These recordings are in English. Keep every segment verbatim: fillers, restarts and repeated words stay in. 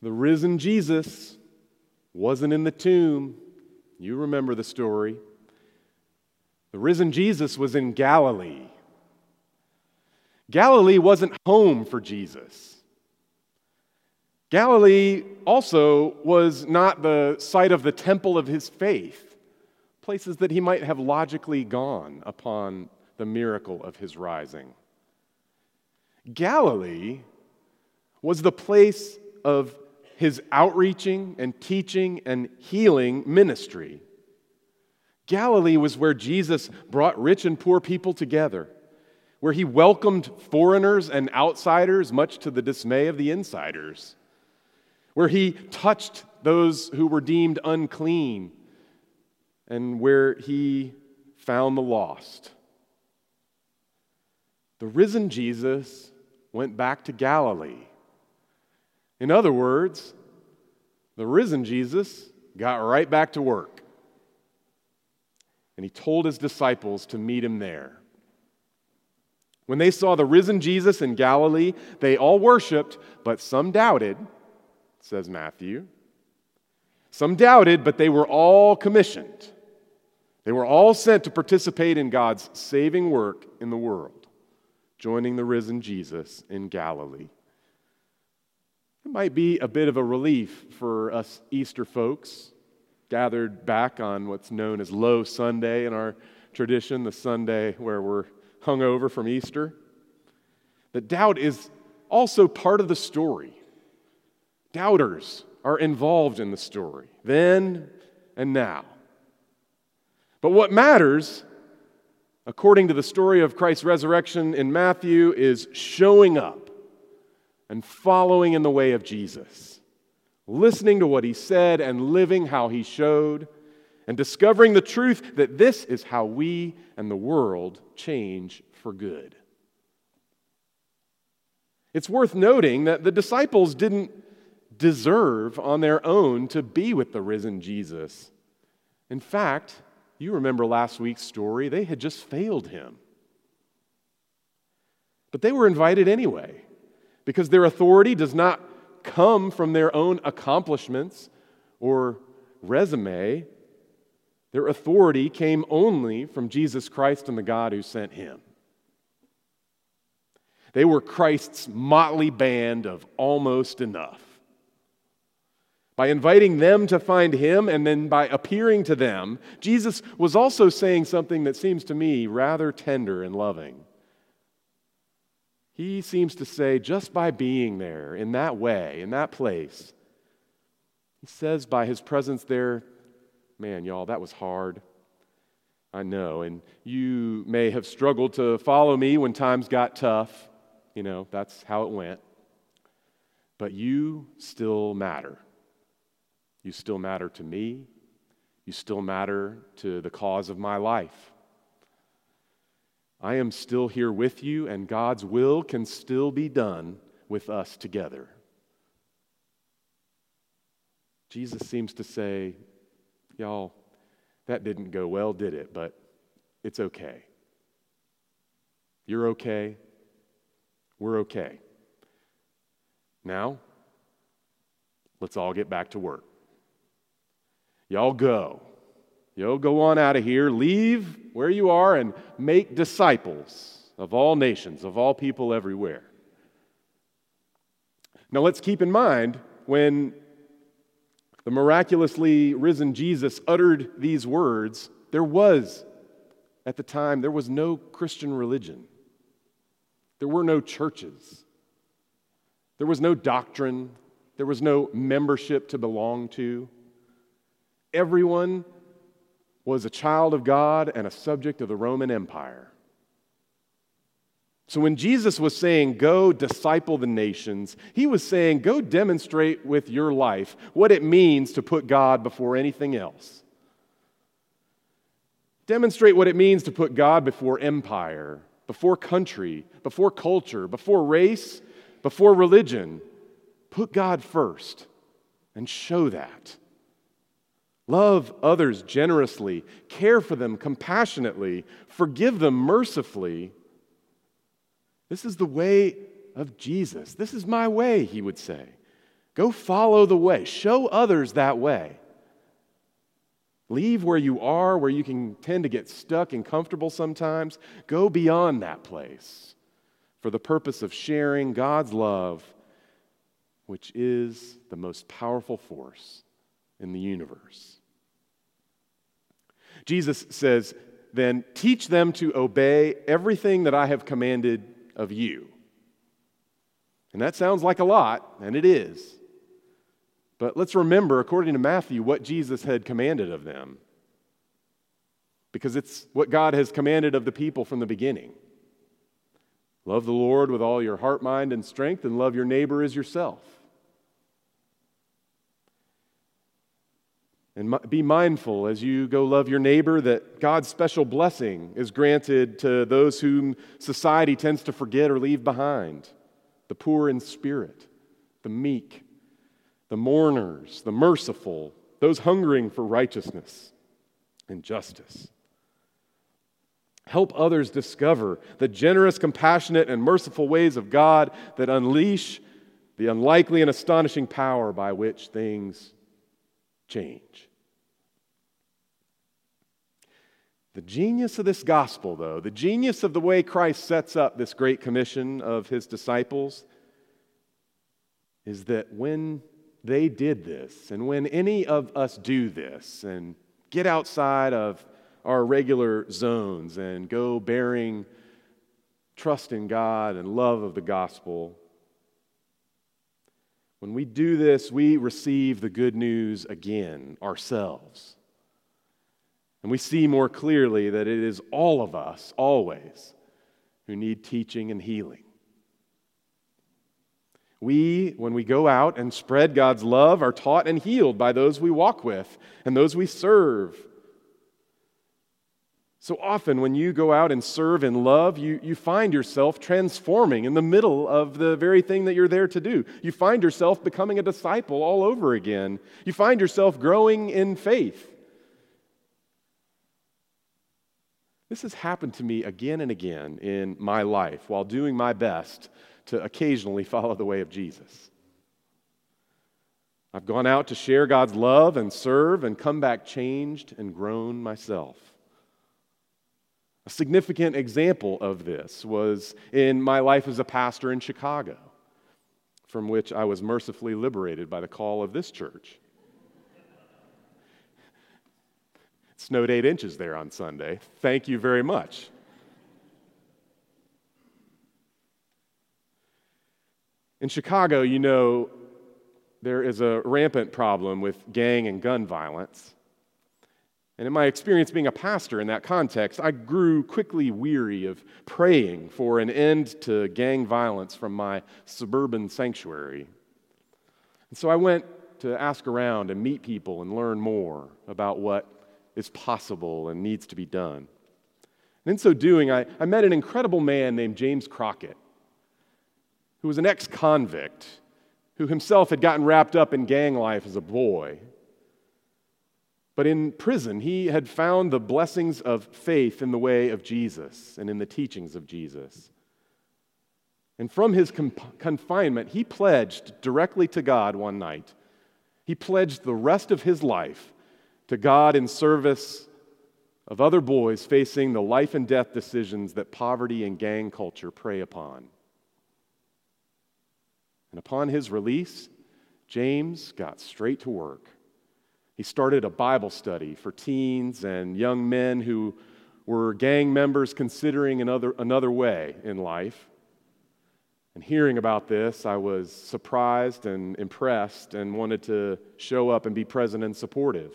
The risen Jesus wasn't in the tomb. You remember the story. The risen Jesus was in Galilee. Galilee wasn't home for Jesus. Galilee also was not the site of the temple of his faith, places that he might have logically gone upon the miracle of his rising. Galilee was the place of his outreaching and teaching and healing ministry. Galilee was where Jesus brought rich and poor people together, where he welcomed foreigners and outsiders, much to the dismay of the insiders, where he touched those who were deemed unclean, and where he found the lost. The risen Jesus went back to Galilee. In other words, the risen Jesus got right back to work. And he told his disciples to meet him there. When they saw the risen Jesus in Galilee, they all worshiped, but some doubted, says Matthew. Some doubted, but they were all commissioned. They were all sent to participate in God's saving work in the world, joining the risen Jesus in Galilee. It might be a bit of a relief for us Easter folks, gathered back on what's known as Low Sunday in our tradition, the Sunday where we're hung over from Easter, that doubt is also part of the story. Doubters are involved in the story, then and now. But what matters, according to the story of Christ's resurrection in Matthew, is showing up and following in the way of Jesus, listening to what he said and living how he showed, and discovering the truth that this is how we and the world change for good. It's worth noting that the disciples didn't deserve on their own to be with the risen Jesus. In fact, you remember last week's story, they had just failed him. But they were invited anyway, because their authority does not come from their own accomplishments or resume. Their authority came only from Jesus Christ and the God who sent him. They were Christ's motley band of almost enough. By inviting them to find him and then by appearing to them, Jesus was also saying something that seems to me rather tender and loving. He seems to say, just by being there in that way, in that place, he says by his presence there, man, y'all, that was hard. I know, and you may have struggled to follow me when times got tough. You know, that's how it went. But you still matter. You still matter to me. You still matter to the cause of my life. I am still here with you, and God's will can still be done with us together. Jesus seems to say, y'all, that didn't go well, did it? But it's okay. You're okay. We're okay. Now, let's all get back to work. Y'all go. Y'all go on out of here. Leave where you are and make disciples of all nations, of all people everywhere. Now, let's keep in mind when the miraculously risen Jesus uttered these words, there was, at the time, there was no Christian religion. There were no churches. There was no doctrine. There was no membership to belong to. Everyone was a child of God and a subject of the Roman Empire. So when Jesus was saying, go disciple the nations, he was saying, go demonstrate with your life what it means to put God before anything else. Demonstrate what it means to put God before empire, before country, before culture, before race, before religion. Put God first and show that. Love others generously, care for them compassionately, forgive them mercifully. This is the way of Jesus. This is my way, he would say. Go follow the way. Show others that way. Leave where you are, where you can tend to get stuck and comfortable sometimes. Go beyond that place for the purpose of sharing God's love, which is the most powerful force in the universe. Jesus says, then teach them to obey everything that I have commanded of you. And that sounds like a lot, and it is. But let's remember, according to Matthew, what Jesus had commanded of them. Because it's what God has commanded of the people from the beginning. Love the Lord with all your heart, mind, and strength, and love your neighbor as yourself. And be mindful as you go love your neighbor that God's special blessing is granted to those whom society tends to forget or leave behind. The poor in spirit, the meek, the mourners, the merciful, those hungering for righteousness and justice. Help others discover the generous, compassionate, and merciful ways of God that unleash the unlikely and astonishing power by which things change. The genius of this gospel, though, the genius of the way Christ sets up this great commission of his disciples, is that when they did this, and when any of us do this, and get outside of our regular zones and go bearing trust in God and love of the gospel, when we do this, we receive the good news again ourselves. And we see more clearly that it is all of us, always, who need teaching and healing. We, when we go out and spread God's love, are taught and healed by those we walk with and those we serve. So often when you go out and serve in love, you, you find yourself transforming in the middle of the very thing that you're there to do. You find yourself becoming a disciple all over again. You find yourself growing in faith. This has happened to me again and again in my life while doing my best to occasionally follow the way of Jesus. I've gone out to share God's love and serve and come back changed and grown myself. A significant example of this was in my life as a pastor in Chicago, from which I was mercifully liberated by the call of this church. It snowed eight inches there on Sunday. Thank you very much. In Chicago, you know, there is a rampant problem with gang and gun violence. And in my experience being a pastor in that context, I grew quickly weary of praying for an end to gang violence from my suburban sanctuary. And so I went to ask around and meet people and learn more about what is possible and needs to be done. And in so doing, I, I met an incredible man named James Crockett, who was an ex-convict who himself had gotten wrapped up in gang life as a boy. But in prison, he had found the blessings of faith in the way of Jesus and in the teachings of Jesus. And from his comp- confinement, he pledged directly to God one night. He pledged the rest of his life to God in service of other boys facing the life and death decisions that poverty and gang culture prey upon. And upon his release, James got straight to work. He started a Bible study for teens and young men who were gang members considering another, another way in life. And hearing about this, I was surprised and impressed and wanted to show up and be present and supportive.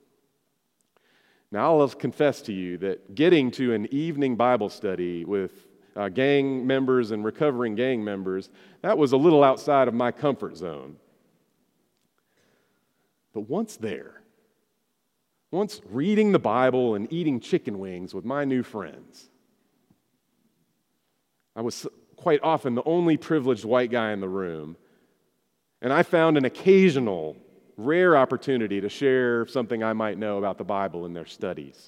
Now, I'll confess to you that getting to an evening Bible study with uh, gang members and recovering gang members, that was a little outside of my comfort zone. But once there, once reading the Bible and eating chicken wings with my new friends, I was quite often the only privileged white guy in the room, and I found an occasional, rare opportunity to share something I might know about the Bible in their studies.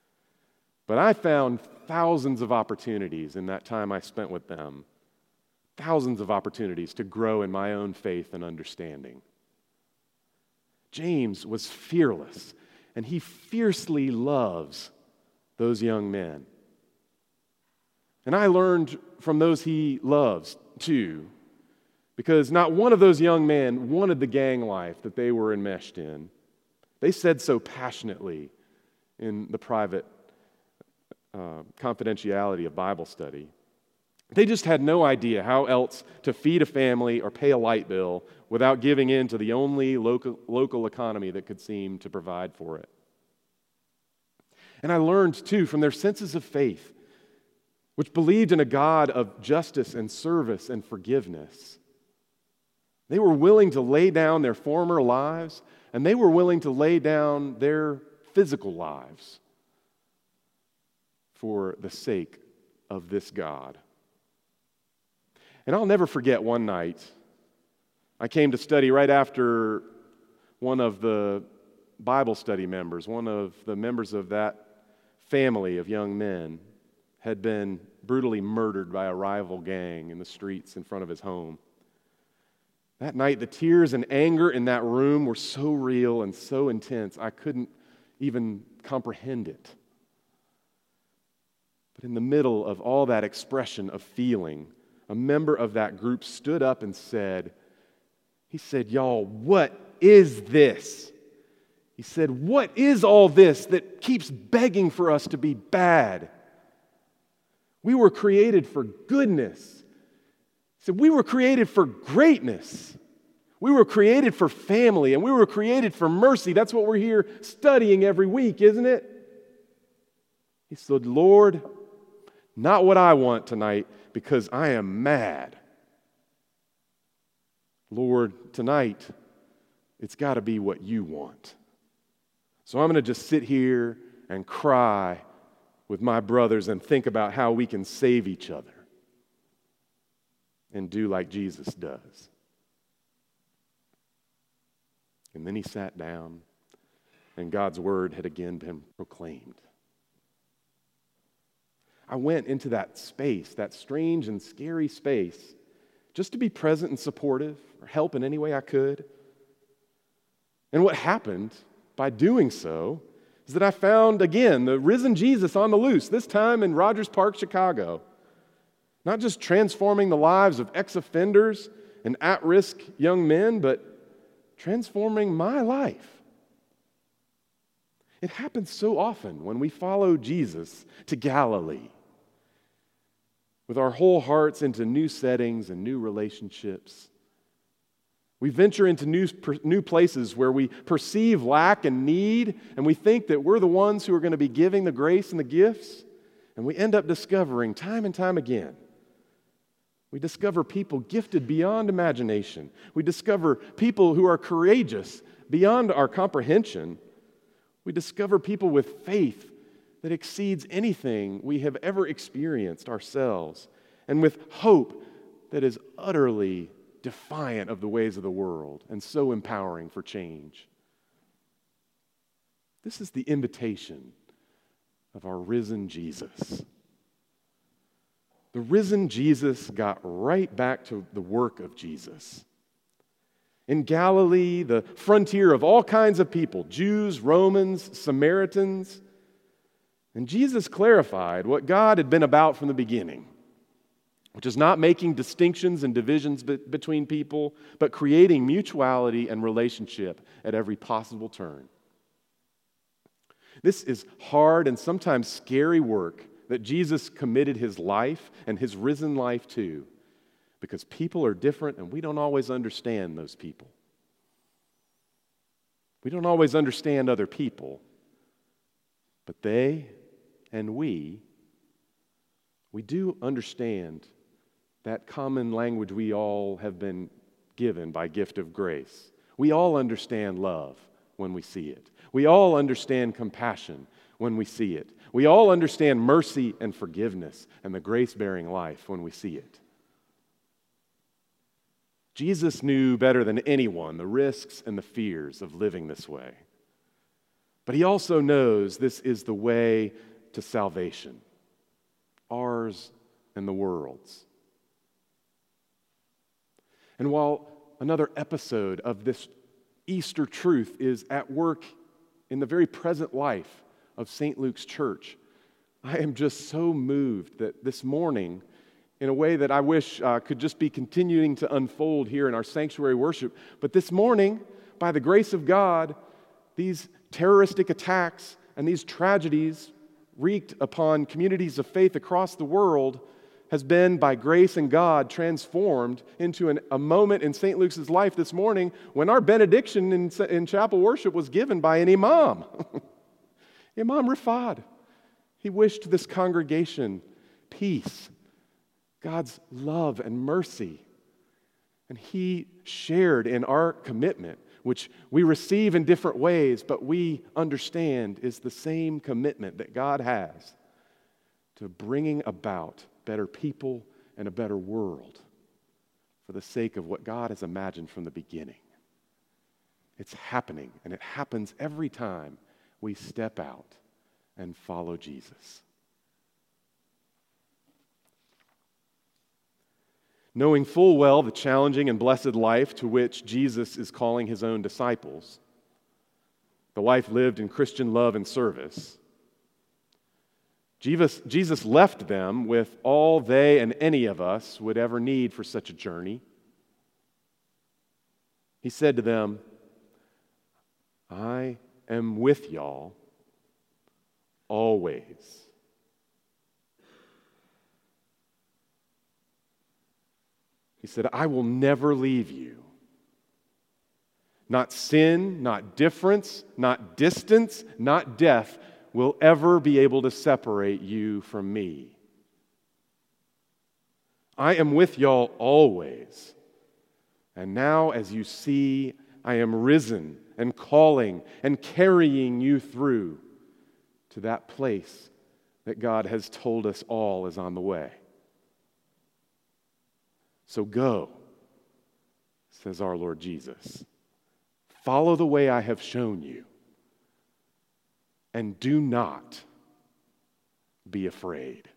But I found thousands of opportunities in that time I spent with them thousands of opportunities to grow in my own faith and understanding. James was fearless, and he fiercely loves those young men. And I learned from those he loves, too, because not one of those young men wanted the gang life that they were enmeshed in. They said so passionately in the private uh, confidentiality of Bible study. They just had no idea how else to feed a family or pay a light bill without giving in to the only local, local economy that could seem to provide for it. And I learned, too, from their senses of faith, which believed in a God of justice and service and forgiveness. They were willing to lay down their former lives, and they were willing to lay down their physical lives for the sake of this God. And I'll never forget one night, I came to study right after one of the Bible study members, one of the members of that family of young men, had been brutally murdered by a rival gang in the streets in front of his home. That night, the tears and anger in that room were so real and so intense, I couldn't even comprehend it. But in the middle of all that expression of feeling, a member of that group stood up and said, he said, "Y'all, what is this?" He said, "What is all this that keeps begging for us to be bad? We were created for goodness." He said, "We were created for greatness. We were created for family, and we were created for mercy. That's what we're here studying every week, isn't it?" He said, "Lord, not what I want tonight, because I am mad. Lord, tonight, it's got to be what you want. So I'm going to just sit here and cry with my brothers and think about how we can save each other and do like Jesus does." And then he sat down, and God's word had again been proclaimed. I went into that space, that strange and scary space, just to be present and supportive or help in any way I could. And what happened by doing so is that I found, again, the risen Jesus on the loose, this time in Rogers Park, Chicago. Not just transforming the lives of ex-offenders and at-risk young men, but transforming my life. It happens so often when we follow Jesus to Galilee with our whole hearts into new settings and new relationships. We venture into new, new places where we perceive lack and need, and we think that we're the ones who are going to be giving the grace and the gifts, and we end up discovering time and time again. We discover people gifted beyond imagination. We discover people who are courageous beyond our comprehension. We discover people with faith that exceeds anything we have ever experienced ourselves, and with hope that is utterly defiant of the ways of the world and so empowering for change. This is the invitation of our risen Jesus. The risen Jesus got right back to the work of Jesus. In Galilee, the frontier of all kinds of people, Jews, Romans, Samaritans, and Jesus clarified what God had been about from the beginning, which is not making distinctions and divisions be- between people, but creating mutuality and relationship at every possible turn. This is hard and sometimes scary work that Jesus committed his life and his risen life to, because people are different and we don't always understand those people. We don't always understand other people, but they and we, we do understand that common language we all have been given by gift of grace. We all understand love when we see it. We all understand compassion when we see it. We all understand mercy and forgiveness and the grace-bearing life when we see it. Jesus knew better than anyone the risks and the fears of living this way. But he also knows this is the way to salvation, ours and the world's. And while another episode of this Easter truth is at work in the very present life of Saint Luke's church, I am just so moved that this morning, in a way that I wish uh, could just be continuing to unfold here in our sanctuary worship, but this morning, by the grace of God, these terroristic attacks and these tragedies wreaked upon communities of faith across the world has been, by grace and God, transformed into an, a moment in Saint Luke's life this morning when our benediction in, in chapel worship was given by an imam. Imam Rifad. He wished this congregation peace, God's love and mercy. And he shared in our commitment, which we receive in different ways, but we understand is the same commitment that God has to bringing about better people and a better world for the sake of what God has imagined from the beginning. It's happening, and it happens every time we step out and follow Jesus. Knowing full well the challenging and blessed life to which Jesus is calling his own disciples, the life lived in Christian love and service, Jesus, Jesus left them with all they and any of us would ever need for such a journey. He said to them, I am with y'all always. He said, I will never leave you. Not sin, not difference, not distance, not death will ever be able to separate you from me. I am with y'all always. And now, as you see, I am risen and calling and carrying you through to that place that God has told us all is on the way. So go, says our Lord Jesus. Follow the way I have shown you. And do not be afraid.